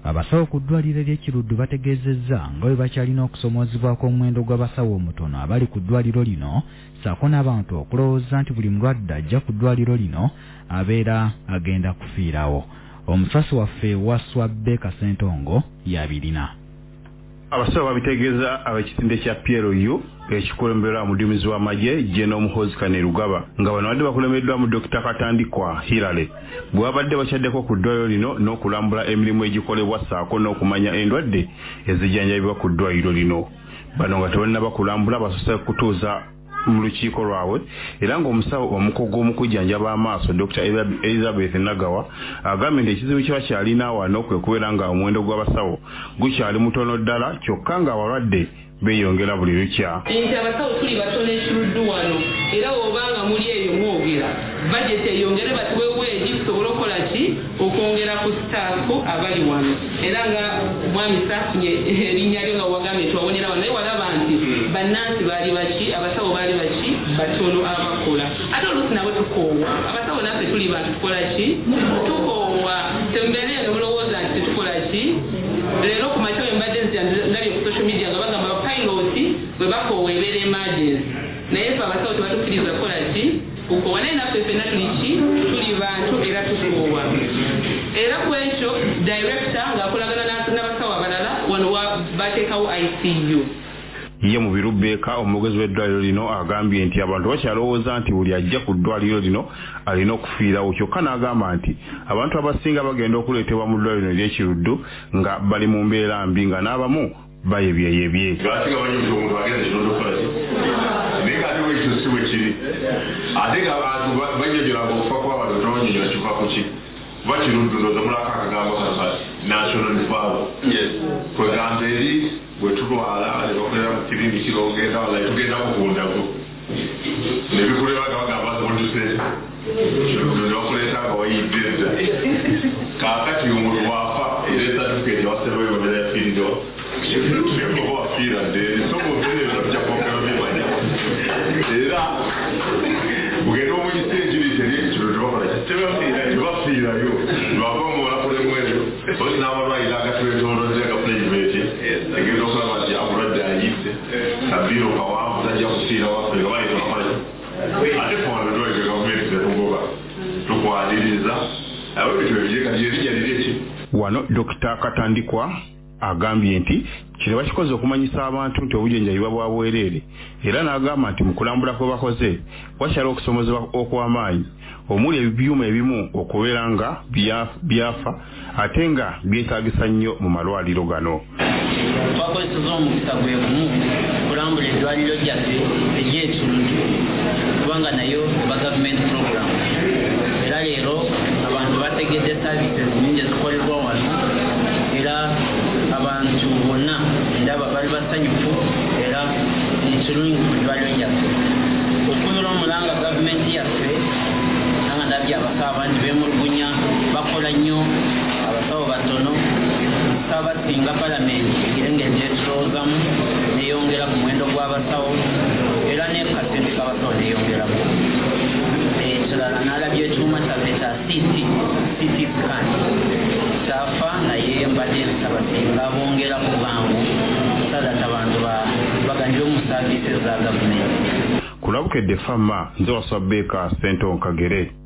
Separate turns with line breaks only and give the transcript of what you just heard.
Abasawo ku ddwaliro ly'Ekiruddu bategeezezza nga bwe bakyalina okusomoozebwako omuwendo gw'abasawo omutono abali ku ddwaliro lino ssaako n'abantu okulowooza nti buli mulwadde ajja ku ddwaliro lino abeera agenda kufiirawo. Omusasi waffe Waswa Beka Ssentongo y'abirina.
Abasawo babitegeeza ab'ekitinde kya PLU ekikulemberwa muduumizi w'amagye General Muhoozi Kainerugaba nga bano badde bakulembeddwa mu Dr. Katandikwa Hilary bwe babadde bakyaddeko ku ddwaliro lino n'okulambula emirimu egikolebwa ssaako n'okumanya endwadde ezijjanjabibwa ku ddwaliro lino. Bano nga tebannaba kulambula basoose kutuuza mu lukiiko lwabwe era ng'omusawo omukugu omukujjanjaba amaaso Dr. Elizabeth Nagawa agambye nti ekizibu kiba kyalina wano kwe kubeera nga omuwendo gw'abasawo gukyali mutono ddala kyokka nga abalwadde beeyongera buli lukya.
Nti abasawo tuli batono Ekiruddu wano era obanga muli eyo mwogera budget eyongere batuwewe ekisobola okukola ki okwongera ku staafu abali wano era nga mwami saafunye erinnya lyo nga wagambye twawonera wano naye walaba nti bannansi baali baki abasawo baali baki batono abakola ate oluusi nabo tukoowa abasawo naffe tuli bantu tukola ki tukoowa tembeere eno mulowooza nti tetukola ki leero ku makya embadde ndabye ku social media nga bagamba bapiloti bwe bakooweebera emergency naye ffe abasawo tebatukkiriza kukola ki kukoowa naye naffe ffenna tuli ki tuli bantu era tukoowa era ku ekyo director ng'akolagana n'abasawo abalala wano bateekawo ICU.
Ye mu Birubbeeka omugezi w'eddwaliro lino agambye nti abantu bakyalowooza nti buli ajja ku ddwaliro lino alina okufiirawo kyokka n'agamba nti abantu abasinga bagenda okuleetebwa mu ddwaliro lino ery'Ekiruddu nga bali mu mbeera mbi nga n'abamu bayebyeyebye.
Ate nga abantu banyonyolanga okufa kw'abantu tebanyonyola kifaako ki kuba Kiruddu ndowooza mulako akagambo kano national department kwegamba eri bwe tulwala ne bakolera mu kiriniki n'ogenda wala tugenda kukundako ne bikuleba nga bagamba zibuduse ne bakuleeta nga wayidde edda kaakati omuntu bw'afa era esatifiketi wasebayo bamera yafiirido nekoba wafiiradde esobozeerera tujakokero bimanya era bugenda omuyisa enjiri ery'Ekiruddu bakola tebafiirayo lwava mu balakulemu ebyo osi n'amalwaliro agatwetoolodde nga pulezidenti egenda okulaba nti amulwadde ayise kabiiro kawanvu tajja kufiira waffe nga bayita bamanyi ate fondedwaliro gavumenti tetugoba tukwaliriza abo ebintu ebyeka lyerinnya liri eki.
Wano Dr. Katandikwa agambye nti kino bakikoze okumanyisa abantu nti obujjanjabibwa bwa bwereere era n'agamba nti mu kulambula kwe bakoze wakyala okusomozebwa okw'amaanyi omuli ebyuma ebimu okubeera nga byafa ate nga byetaagisa nnyo mu malwaliro gano.
Twakozeseza omukisa gwe gumu kulambula eddwaliro lyaffe ery'Ekiruddu kubanga nayo ba gavumenti program era leero abantu bategedde saavisi nnyingi ezikolerwa wano era abantu bonna ndaba bali basanyufu era ekirungi ku ddwaliro lyaffe okubira omulanga gavumenti yaffe nanga ndabye abasawo abangi beemulugunya bakola nnyo abasawo batono saabasinga palamenti engeri gyetulowoozamu neyongera ku muwendo gw'abasawo era n'ekasente k'abasawo neyongeramu ekirala n'alabye ekyuma kyaffe kya CT scan kyafa naye mbadde nsaba singa bongera ku bwangu sadata abantu baganjire mu saavisi za gavumenti.
Kulabukedde Fama nze Waswa Beka Ssentongo Kagere.